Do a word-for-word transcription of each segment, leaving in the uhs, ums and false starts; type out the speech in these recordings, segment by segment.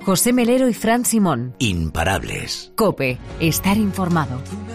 José Melero y Fran Simón. Imparables. COPE. Estar informado.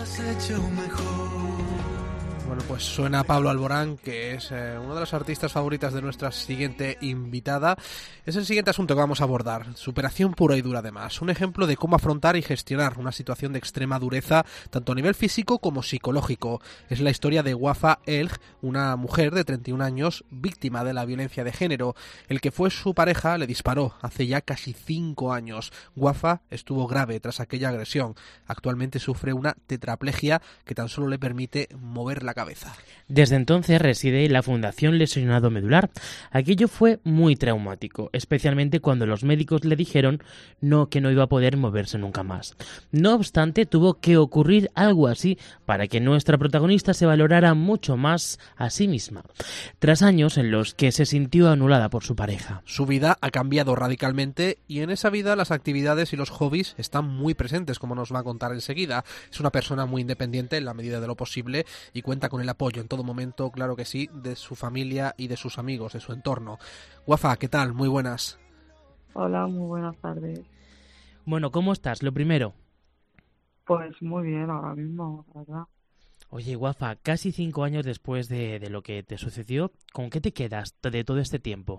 Bueno, pues suena Pablo Alborán, que es eh, una de las artistas favoritas de nuestra siguiente invitada. Es el siguiente asunto que vamos a abordar. Superación pura y dura, además. Un ejemplo de cómo afrontar y gestionar una situación de extrema dureza, tanto a nivel físico como psicológico. Es la historia de Wafa Elg, una mujer de treinta y un años, víctima de la violencia de género. El que fue su pareja le disparó hace ya casi cinco años. Wafa estuvo grave tras aquella agresión. Actualmente sufre una tetraplegia que tan solo le permite mover la cabeza. Desde entonces reside en la Fundación Lesionado Medular. Aquello fue muy traumático, especialmente cuando los médicos le dijeron no, que no iba a poder moverse nunca más. No obstante, tuvo que ocurrir algo así para que nuestra protagonista se valorara mucho más a sí misma, tras años en los que se sintió anulada por su pareja. Su vida ha cambiado radicalmente y en esa vida las actividades y los hobbies están muy presentes, como nos va a contar enseguida. Es una persona muy independiente en la medida de lo posible y cuenta con el apoyo en todo momento, claro que sí, de su familia y de sus amigos, de su entorno. Wafa, ¿qué tal? Muy buenas. Hola, muy buenas tardes. Bueno, ¿cómo estás? Lo primero. Pues muy bien, ahora mismo, la verdad. Oye, Wafa, casi cinco años después de, de lo que te sucedió, ¿con qué te quedas de todo este tiempo?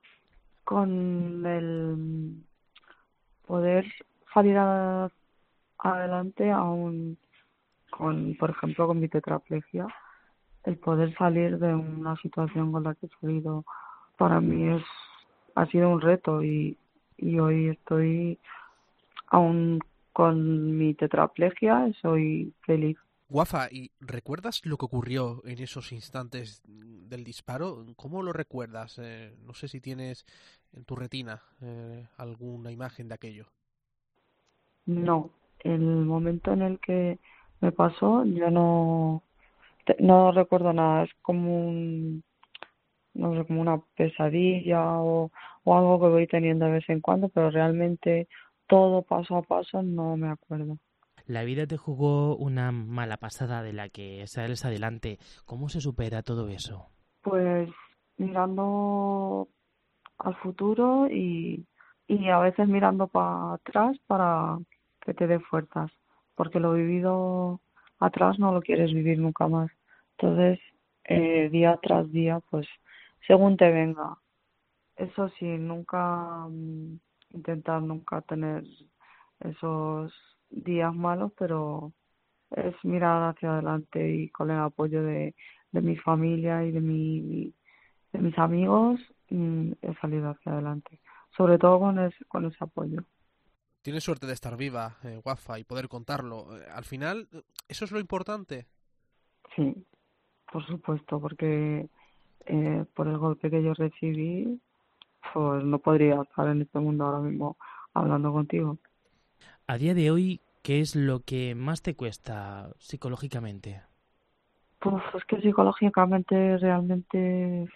Con el poder salir a, adelante aún con, por ejemplo, con mi tetraplegia, el poder salir de una situación con la que he salido para mí es ha sido un reto y, y hoy estoy aún con mi tetraplegia, soy feliz. Wafa, ¿y recuerdas lo que ocurrió en esos instantes del disparo? ¿Cómo lo recuerdas? Eh, no sé si tienes en tu retina eh, alguna imagen de aquello. No, el momento en el que me pasó, yo no te- no recuerdo nada, es como un, no sé, como una pesadilla o, o algo que voy teniendo de vez en cuando, pero realmente todo paso a paso no me acuerdo. La vida te jugó una mala pasada de la que sales adelante. ¿Cómo se supera todo eso? Pues mirando al futuro y, y a veces mirando para atrás para que te dé fuerzas, porque lo vivido atrás no lo quieres vivir nunca más. Entonces, eh, día tras día, pues según te venga. Eso sí, nunca mm, intentar nunca tener esos días malos, pero es mirar hacia adelante y con el apoyo de, de mi familia y de mi de mis amigos mm, he salido hacia adelante, sobre todo con, es, con ese apoyo. Tienes suerte de estar viva, eh, Wafa, y poder contarlo. Eh, al final, eso es lo importante. Sí, por supuesto, porque eh, por el golpe que yo recibí, pues no podría estar en este mundo ahora mismo hablando contigo. A día de hoy, ¿qué es lo que más te cuesta psicológicamente? Pues es que psicológicamente realmente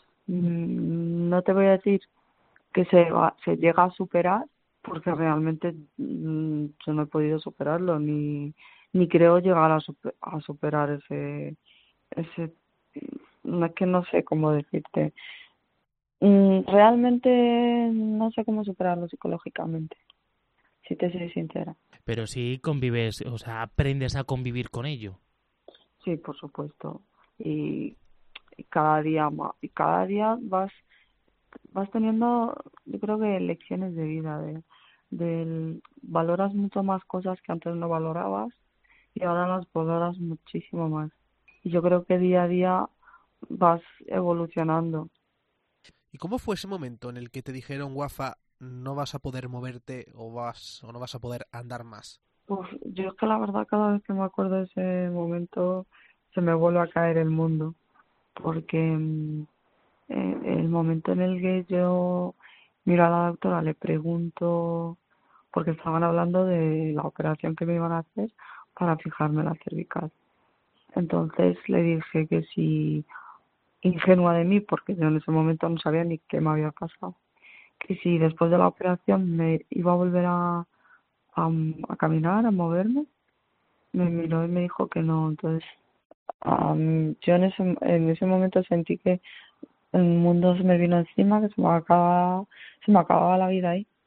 mm, no te voy a decir que se, va- se llega a superar, porque realmente mm, yo no he podido superarlo, ni, ni creo llegar a, super- a superar ese, ese, no es que no sé cómo decirte. Mm, realmente no sé cómo superarlo psicológicamente, si te soy sincera. Pero sí convives, o sea, aprendes a convivir con ello. Sí, por supuesto. Y, y cada día más, y cada día vas vas teniendo, yo creo que lecciones de vida, de, del valoras mucho más cosas que antes no valorabas y ahora las valoras muchísimo más. Y yo creo que día a día vas evolucionando. ¿Y cómo fue ese momento en el que te dijeron, Wafa, no vas a poder moverte o vas o no vas a poder andar más? Uf, yo es que la verdad cada vez que me acuerdo de ese momento se me vuelve a caer el mundo, porque mm, eh, el momento en el que yo miro a la doctora, le pregunto, porque estaban hablando de la operación que me iban a hacer para fijarme la cervical. Entonces le dije que si, ingenua de mí, porque yo en ese momento no sabía ni qué me había pasado, que si después de la operación me iba a volver a, a, a caminar, a moverme, me miró y me dijo que no. Entonces um, yo en ese, en ese momento sentí que el mundo se me vino encima, que se me acababa, se me acababa la vida ahí.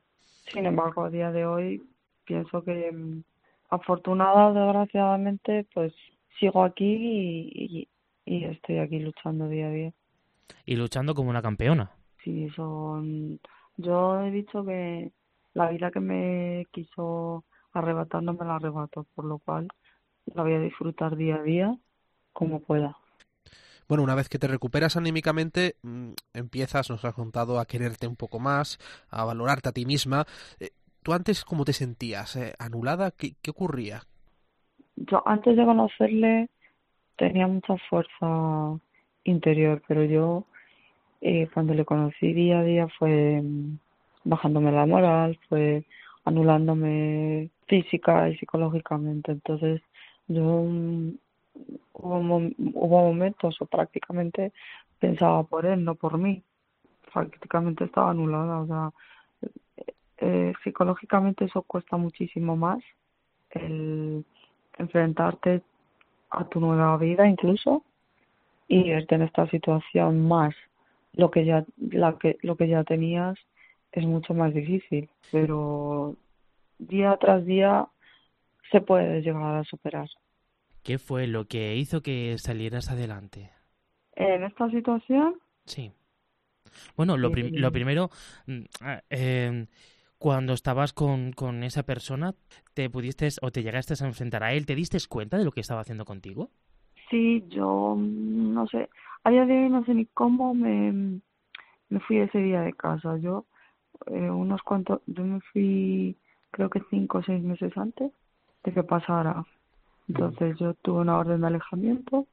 Sin embargo, a día de hoy pienso que mm, afortunada, desgraciadamente, pues sigo aquí y, y, y estoy aquí luchando día a día. Y luchando como una campeona. Sí, son... Yo he dicho que la vida que me quiso arrebatar no me la arrebato, por lo cual la voy a disfrutar día a día como pueda. Bueno, una vez que te recuperas anímicamente, mmm, empiezas, nos has contado, a quererte un poco más, a valorarte a ti misma. Eh, ¿Tú antes cómo te sentías? Eh, ¿Anulada? ¿Qué, qué ocurría? Yo antes de conocerle tenía mucha fuerza interior, pero yo eh, cuando le conocí día a día fue mm, bajándome la moral, fue anulándome física y psicológicamente. Entonces yo mm, hubo, mom- hubo momentos o prácticamente pensaba por él, no por mí. Prácticamente estaba anulada, o sea, eh, psicológicamente eso cuesta muchísimo más, el enfrentarte a tu nueva vida incluso y verte en esta situación más lo que ya la que lo que ya tenías es mucho más difícil, pero día tras día se puede llegar a superar. ¿Qué fue lo que hizo que salieras adelante? En esta situación, Sí. Bueno, lo, prim- lo eh, primero, mm, ah, eh, cuando estabas con, con esa persona, ¿te pudiste o te llegaste a enfrentar a él? ¿Te diste cuenta de lo que estaba haciendo contigo? sí, yo mm, no sé, a día de hoy no sé ni cómo me, me fui ese día de casa. Yo eh, unos cuantos, yo me fui creo que cinco o seis meses antes de que pasara. Entonces yo tuve una orden de alejamiento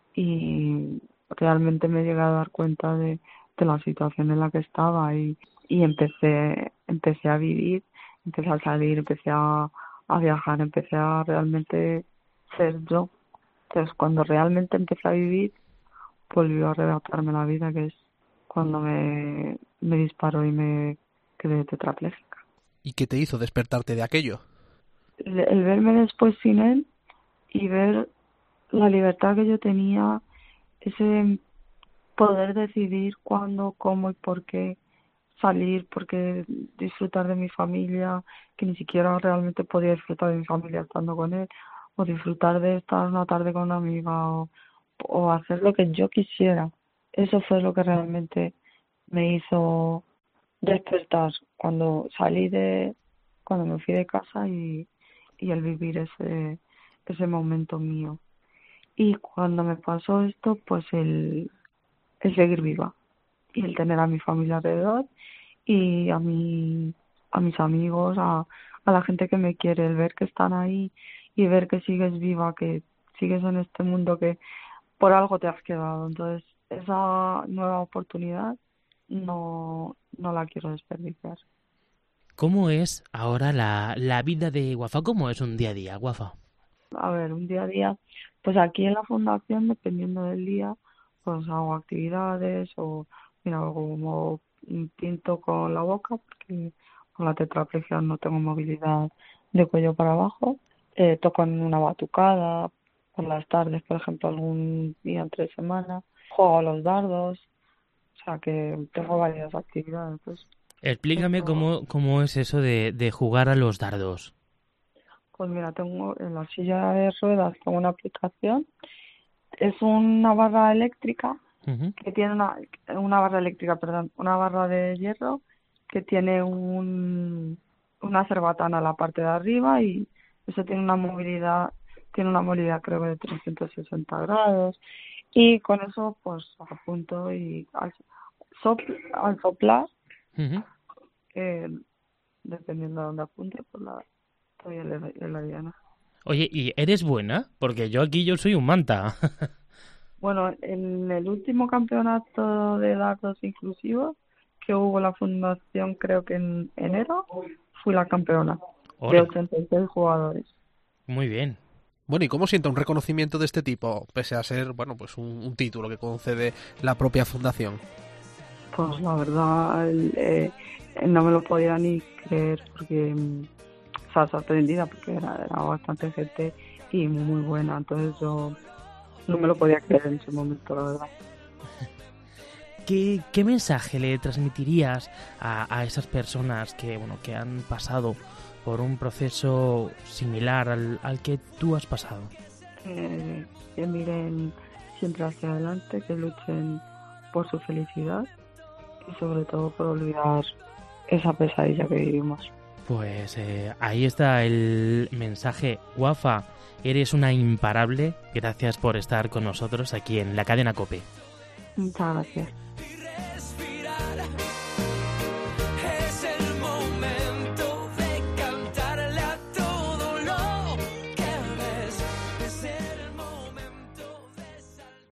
y realmente me llegué a dar cuenta de, de la situación en la que estaba y, y empecé, empecé a vivir, empecé a salir, empecé a, a viajar, empecé a realmente ser yo. Entonces cuando realmente empecé a vivir, volvió a arrebatarme la vida, que es cuando me, me disparó y me quedé tetrapléjica. ¿Y qué te hizo despertarte de aquello? El, el verme después sin él y ver la libertad que yo tenía, ese poder decidir cuándo, cómo y por qué salir, porque disfrutar de mi familia, que ni siquiera realmente podía disfrutar de mi familia estando con él, o disfrutar de estar una tarde con una amiga, o, o hacer lo que yo quisiera. Eso fue lo que realmente me hizo despertar cuando salí de, cuando me fui de casa y, y el vivir ese, ese momento mío. Y cuando me pasó esto, pues el, el seguir viva y el tener a mi familia alrededor y a mi, a mis amigos, a, a la gente que me quiere, el ver que están ahí y ver que sigues viva, que sigues en este mundo que por algo te has quedado. Entonces, esa nueva oportunidad no, no la quiero desperdiciar. ¿Cómo es ahora la, la vida de Wafa? ¿Cómo es un día a día, Wafa? A ver, un día a día, pues aquí en la fundación, dependiendo del día, pues hago actividades o, mira, hago como un pinto con la boca, porque con la tetraplegia no tengo movilidad de cuello para abajo. Eh, toco en una batucada por las tardes, por ejemplo, algún día entre semana. Juego a los dardos, o sea que tengo varias actividades. Pues, Explícame esto, cómo, cómo es eso de, de jugar a los dardos. pues mira, tengo en la silla de ruedas, tengo una aplicación. Es una barra eléctrica Ujú. que tiene una, una barra eléctrica, perdón, una barra de hierro que tiene un, una cerbatana en la parte de arriba y eso tiene una movilidad, tiene una movilidad creo que de trescientos sesenta grados y con eso pues apunto y al, sopl- al soplar, Ujú. eh, dependiendo de dónde apunte, pues la estoy en la, en la diana. Oye, ¿y eres buena? Porque yo aquí yo soy un manta. Bueno, en el último campeonato de dardos inclusivos que hubo la fundación, creo que en enero, fui la campeona de Ole, ochenta y seis jugadores. muy bien. Bueno, ¿y cómo sienta un reconocimiento de este tipo, pese a ser, bueno, pues un, un título que concede la propia fundación? Pues la verdad, el, eh, no me lo podía ni creer porque mm, estaba sorprendida porque era, era bastante gente y muy buena. Entonces yo no me lo podía creer en ese momento, la verdad. ¿qué, qué mensaje le transmitirías a, a esas personas que, bueno, que han pasado por un proceso similar al, al que tú has pasado? Que, que miren siempre hacia adelante, que luchen por su felicidad y sobre todo por olvidar esa pesadilla que vivimos. Pues eh, ahí está el mensaje. Wafa, eres una imparable. Gracias por estar con nosotros aquí en la cadena COPE. Muchas gracias.